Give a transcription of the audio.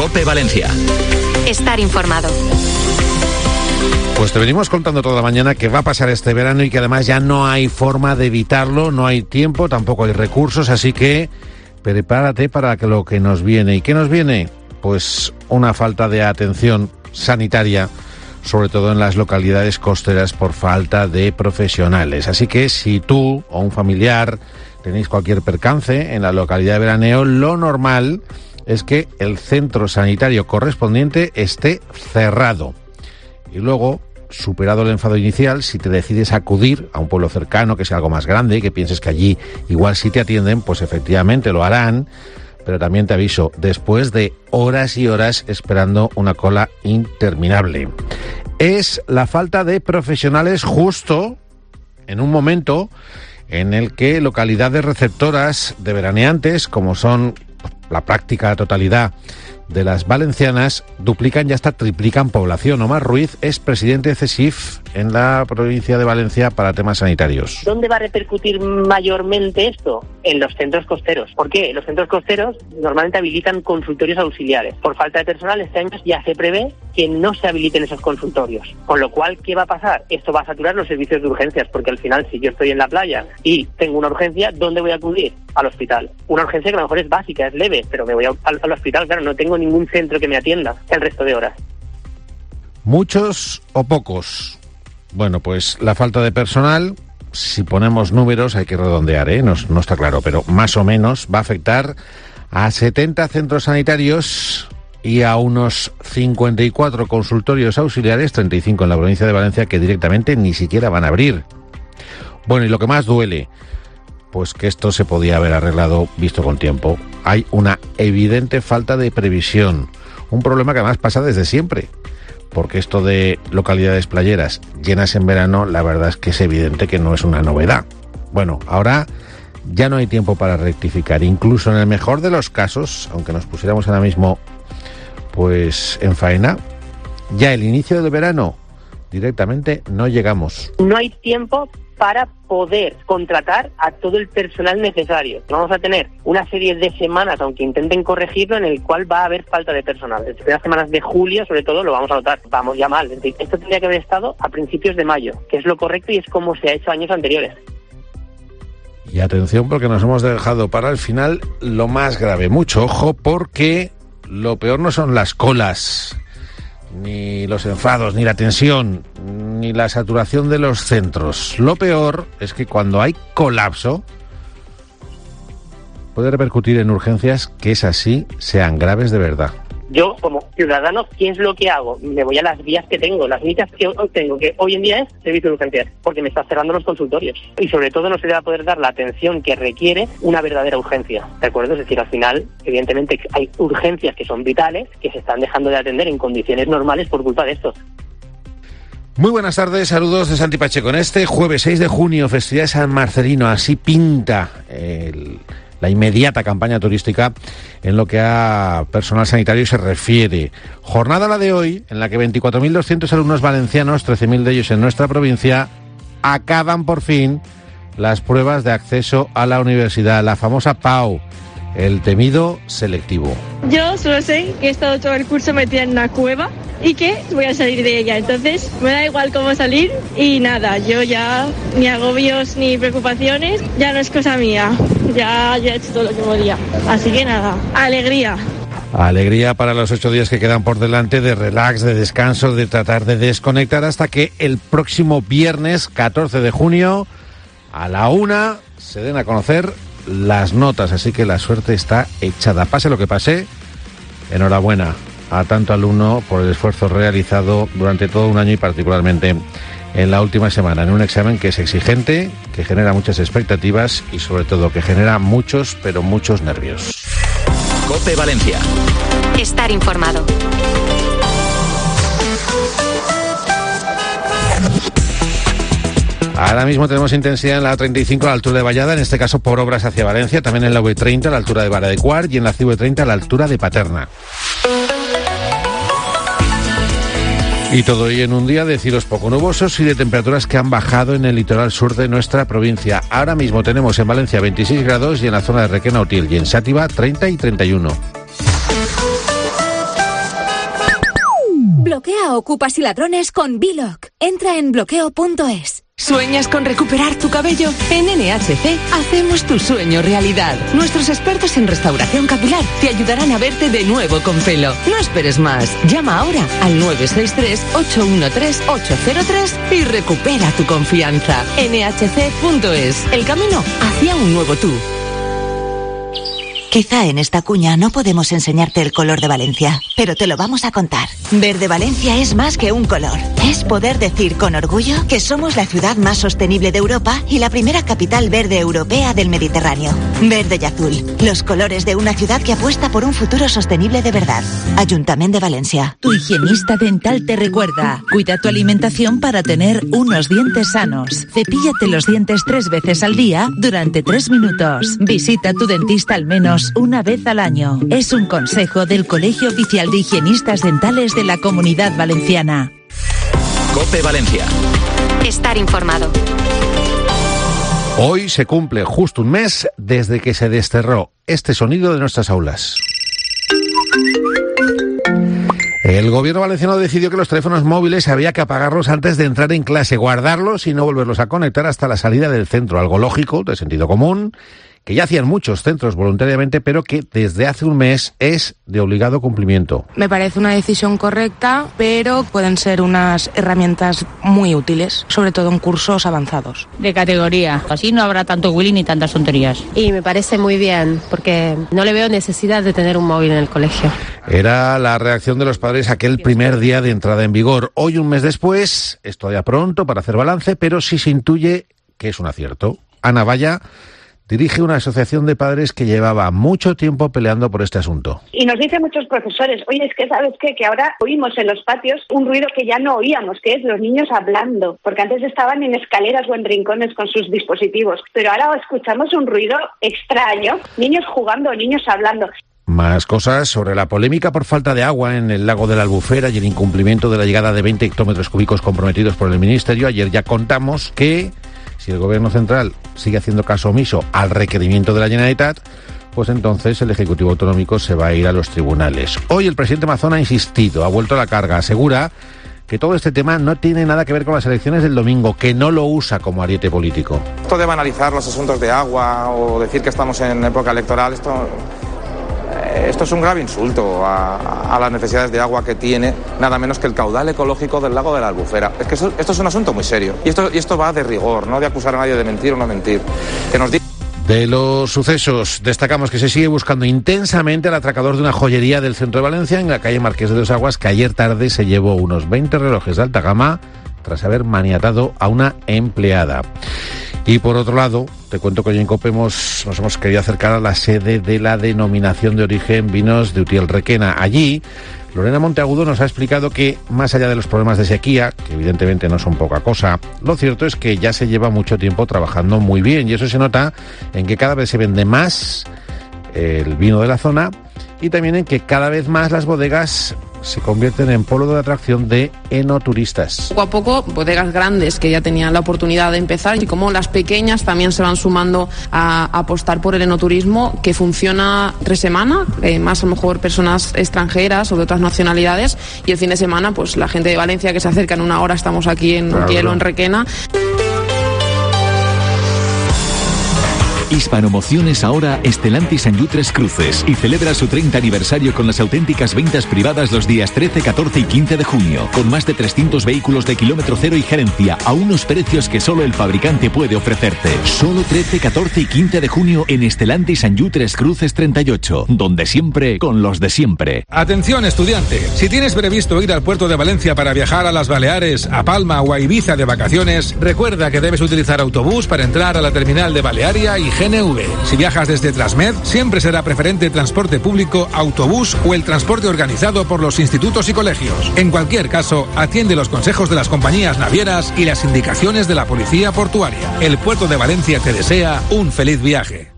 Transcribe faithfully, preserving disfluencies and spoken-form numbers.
COPE Valencia. Estar informado. Pues te venimos contando toda la mañana que va a pasar este verano y que además ya no hay forma de evitarlo, no hay tiempo, tampoco hay recursos, así que prepárate para que lo que nos viene. ¿Y qué nos viene? Pues una falta de atención sanitaria, sobre todo en las localidades costeras por falta de profesionales. Así que si tú o un familiar tenéis cualquier percance en la localidad de veraneo, lo normal es que el centro sanitario correspondiente esté cerrado. Y luego, superado el enfado inicial, si te decides acudir a un pueblo cercano, que sea algo más grande, que pienses que allí igual sí te atienden, pues efectivamente lo harán. Pero también te aviso, después de horas y horas esperando una cola interminable. Es la falta de profesionales justo en un momento en el que localidades receptoras de veraneantes, como son la práctica totalidad de las valencianas, duplican y hasta triplican población. Omar Ruiz es presidente de CESIF en la provincia de Valencia para temas sanitarios. ¿Dónde va a repercutir mayormente esto? En los centros costeros. ¿Por qué? Los centros costeros normalmente habilitan consultorios auxiliares. Por falta de personal, este año ya se prevé que no se habiliten esos consultorios. Con lo cual, ¿qué va a pasar? Esto va a saturar los servicios de urgencias, porque al final, si yo estoy en la playa y tengo una urgencia, ¿dónde voy a acudir? Al hospital. Una urgencia que a lo mejor es básica, es leve, pero me voy al, al hospital, claro, no tengo ningún centro que me atienda el resto de horas. ¿Muchos o pocos? Bueno, pues la falta de personal, si ponemos números, hay que redondear, ¿eh? No, no está claro, pero más o menos va a afectar a setenta centros sanitarios y a unos cincuenta y cuatro consultorios auxiliares, treinta y cinco en la provincia de Valencia, que directamente ni siquiera van a abrir. Bueno, y lo que más duele, pues que esto se podía haber arreglado visto con tiempo. Hay una evidente falta de previsión, un problema que además pasa desde siempre, porque esto de localidades playeras llenas en verano, la verdad es que es evidente que no es una novedad. Bueno, ahora ya no hay tiempo para rectificar, incluso en el mejor de los casos, aunque nos pusiéramos ahora mismo pues en faena, ya el inicio del verano directamente no llegamos. No hay tiempo para poder contratar a todo el personal necesario. Vamos a tener una serie de semanas, aunque intenten corregirlo, en el cual va a haber falta de personal. Las primeras semanas de julio, sobre todo, lo vamos a notar. Vamos ya mal. Esto tendría que haber estado a principios de mayo, que es lo correcto y es como se ha hecho años anteriores. Y atención, porque nos hemos dejado para el final lo más grave. Mucho ojo, porque lo peor no son las colas, ni los enfados, ni la tensión, ni la saturación de los centros. Lo peor es que cuando hay colapso puede repercutir en urgencias que, es así, sean graves de verdad. Yo, como ciudadano, ¿qué es lo que hago? Me voy a las vías que tengo. Las vías que hoy tengo, que hoy en día es servicio de urgencias, porque me está cerrando los consultorios. Y sobre todo no se le va a poder dar la atención que requiere una verdadera urgencia, ¿de acuerdo? Es decir, al final, evidentemente, hay urgencias que son vitales, que se están dejando de atender en condiciones normales por culpa de esto. Muy buenas tardes, saludos de Santi Pacheco. En este jueves seis de junio, festividad de San Marcelino, así pinta el... la inmediata campaña turística en lo que a personal sanitario se refiere. Jornada la de hoy, en la que veinticuatro mil doscientos alumnos valencianos, trece mil de ellos en nuestra provincia, acaban por fin las pruebas de acceso a la universidad, la famosa P A U, el temido selectivo. Yo solo sé que he estado todo el curso metida en una cueva y que voy a salir de ella, entonces me da igual cómo salir y nada, yo ya ni agobios ni preocupaciones, ya no es cosa mía, ya, ya he hecho todo lo que podía, así que nada, alegría. Alegría para los ocho días que quedan por delante de relax, de descanso, de tratar de desconectar hasta que el próximo viernes catorce de junio a la una se den a conocer las notas, así que la suerte está echada. Pase lo que pase, enhorabuena a tanto alumno por el esfuerzo realizado durante todo un año y particularmente en la última semana, en un examen que es exigente, que genera muchas expectativas y sobre todo que genera muchos, pero muchos nervios. COPE Valencia. Estar informado. Ahora mismo tenemos intensidad en la A treinta y cinco a la altura de Vallada, en este caso por obras hacia Valencia, también en la V treinta a la altura de Vara de Cuart y en la C V treinta a la altura de Paterna. Y todo ello en un día de cielos poco nubosos y de temperaturas que han bajado en el litoral sur de nuestra provincia. Ahora mismo tenemos en Valencia veintiséis grados y en la zona de Requena, Utiel y en Xàtiva treinta y treinta y uno. Bloquea ocupas y ladrones con B-Lock. Entra en bloqueo punto es. ¿Sueñas con recuperar tu cabello? En N H C hacemos tu sueño realidad. Nuestros expertos en restauración capilar te ayudarán a verte de nuevo con pelo. No esperes más. Llama ahora al nueve seis tres, ocho uno tres, ocho cero tres y recupera tu confianza. N H C punto es. El camino hacia un nuevo tú. Quizá en esta cuña no podemos enseñarte el color de Valencia, pero te lo vamos a contar. Verde Valencia es más que un color. Es poder decir con orgullo que somos la ciudad más sostenible de Europa y la primera capital verde europea del Mediterráneo. Verde y azul, los colores de una ciudad que apuesta por un futuro sostenible de verdad. Ayuntamiento de Valencia. Tu higienista dental te recuerda: cuida tu alimentación para tener unos dientes sanos. Cepíllate los dientes tres veces al día durante tres minutos. Visita a tu dentista al menos una vez al año. Es un consejo del Colegio Oficial de Higienistas Dentales de la Comunidad Valenciana. COPE Valencia. Estar informado. Hoy se cumple justo un mes desde que se desterró este sonido de nuestras aulas. El gobierno valenciano decidió que los teléfonos móviles había que apagarlos antes de entrar en clase, guardarlos y no volverlos a conectar hasta la salida del centro. Algo lógico, de sentido común, que ya hacían muchos centros voluntariamente, pero que desde hace un mes es de obligado cumplimiento. Me parece una decisión correcta, pero pueden ser unas herramientas muy útiles, sobre todo en cursos avanzados. De categoría, así no habrá tanto Willy ni tantas tonterías. Y me parece muy bien, porque no le veo necesidad de tener un móvil en el colegio. Era la reacción de los padres aquel primer día de entrada en vigor. Hoy, un mes después, es todavía pronto para hacer balance, pero sí se intuye que es un acierto. Ana Valla dirige una asociación de padres que llevaba mucho tiempo peleando por este asunto. Y nos dicen muchos profesores: oye, es que ¿sabes qué? Que ahora oímos en los patios un ruido que ya no oíamos, que es los niños hablando, porque antes estaban en escaleras o en rincones con sus dispositivos, pero ahora escuchamos un ruido extraño, niños jugando, niños hablando. Más cosas sobre la polémica por falta de agua en el lago de la Albufera y el incumplimiento de la llegada de veinte hectómetros cúbicos comprometidos por el Ministerio. Ayer ya contamos que si el Gobierno central sigue haciendo caso omiso al requerimiento de la Generalitat, pues entonces el Ejecutivo Autonómico se va a ir a los tribunales. Hoy el presidente Mazón ha insistido, ha vuelto a la carga, asegura que todo este tema no tiene nada que ver con las elecciones del domingo, que no lo usa como ariete político. Esto de banalizar los asuntos de agua o decir que estamos en época electoral, esto... Esto es un grave insulto a, a las necesidades de agua que tiene nada menos que el caudal ecológico del lago de la Albufera. Es que eso, esto es un asunto muy serio y esto, y esto va de rigor, no de acusar a nadie de mentir o no mentir. Que nos diga... De los sucesos, destacamos que se sigue buscando intensamente al atracador de una joyería del centro de Valencia, en la calle Marqués de Dos Aguas, que ayer tarde se llevó unos veinte relojes de alta gama tras haber maniatado a una empleada. Y por otro lado, te cuento que hoy en COPE hemos, nos hemos querido acercar a la sede de la denominación de origen Vinos de Utiel Requena. Allí, Lorena Monteagudo nos ha explicado que, más allá de los problemas de sequía, que evidentemente no son poca cosa, lo cierto es que ya se lleva mucho tiempo trabajando muy bien, y eso se nota en que cada vez se vende más el vino de la zona y también en que cada vez más las bodegas se convierten en polo de atracción de enoturistas. Poco a poco, bodegas grandes que ya tenían la oportunidad de empezar y como las pequeñas también se van sumando a, a apostar por el enoturismo, que funciona tres semanas, eh, más a lo mejor personas extranjeras o de otras nacionalidades, y el fin de semana pues la gente de Valencia que se acerca en una hora, estamos aquí en Claro. Utiel o en Requena. Hispanomociones ahora Estelantis en Tres Cruces y celebra su treinta aniversario con las auténticas ventas privadas los días trece, catorce y quince de junio, con más de trescientos vehículos de kilómetro cero y gerencia a unos precios que solo el fabricante puede ofrecerte. Solo trece, catorce y quince de junio en Estelantis en Tres Cruces treinta y ocho, donde siempre con los de siempre. Atención, estudiante, si tienes previsto ir al puerto de Valencia para viajar a las Baleares, a Palma o a Ibiza de vacaciones, recuerda que debes utilizar autobús para entrar a la terminal de Balearia y G N V. Si viajas desde Transmed, siempre será preferente transporte público, autobús o el transporte organizado por los institutos y colegios. En cualquier caso, atiende los consejos de las compañías navieras y las indicaciones de la policía portuaria. El puerto de Valencia te desea un feliz viaje.